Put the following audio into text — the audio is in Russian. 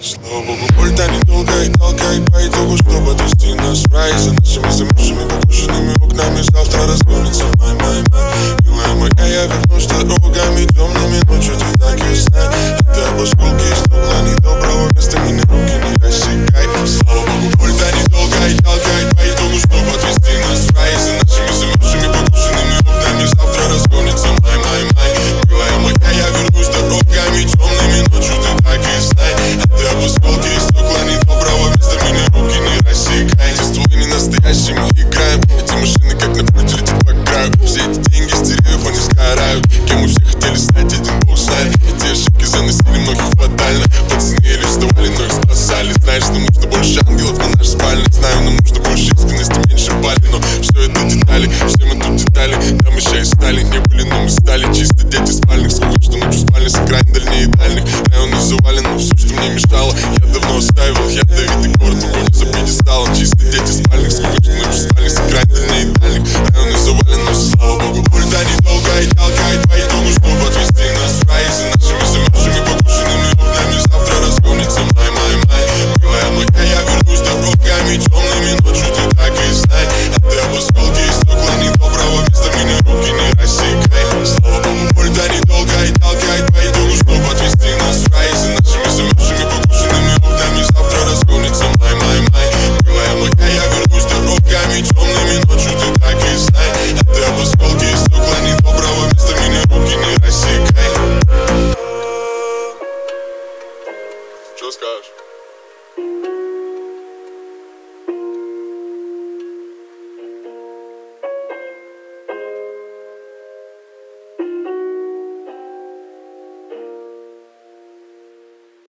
Слава богу, боль-то недолго и толкай по итогу, чтобы отвести нас в рай. За нашими замерзшими покушенными окнами завтра разгонится май. Милая моя, я вернусь дорогами темными ночью, ты так и знай. А ты об осколке стекла недоброго вместо меня руки не рассекай. Слава богу, боль-то недолго и толкай по итогу, чтобы отвести нас в рай. За нашими замерзшими покушенными окнами завтра разгонится май. Милая моя, я вернусь дорогами темными ночью, ты так и знай. А ты об осколке стекла недоброго вместо меня руки не рассекай. Ты с твои не настоящий, мы играем. Эти машины как на пульте летят по краю. Все эти деньги с деревьев, они сгорают. Кем мы все хотели стать, один бог знает. Эти ошибки заносили многих фатально. Пацаны еле вставали, но их спасали. Знаешь, нам нужно больше ангелов на нашей спальне. Знаю, нам нужно больше искренности, меньше пали. Но все это детали, все мы тут детали. Да, мы ща и стали, не были, но мы стали чисто дети с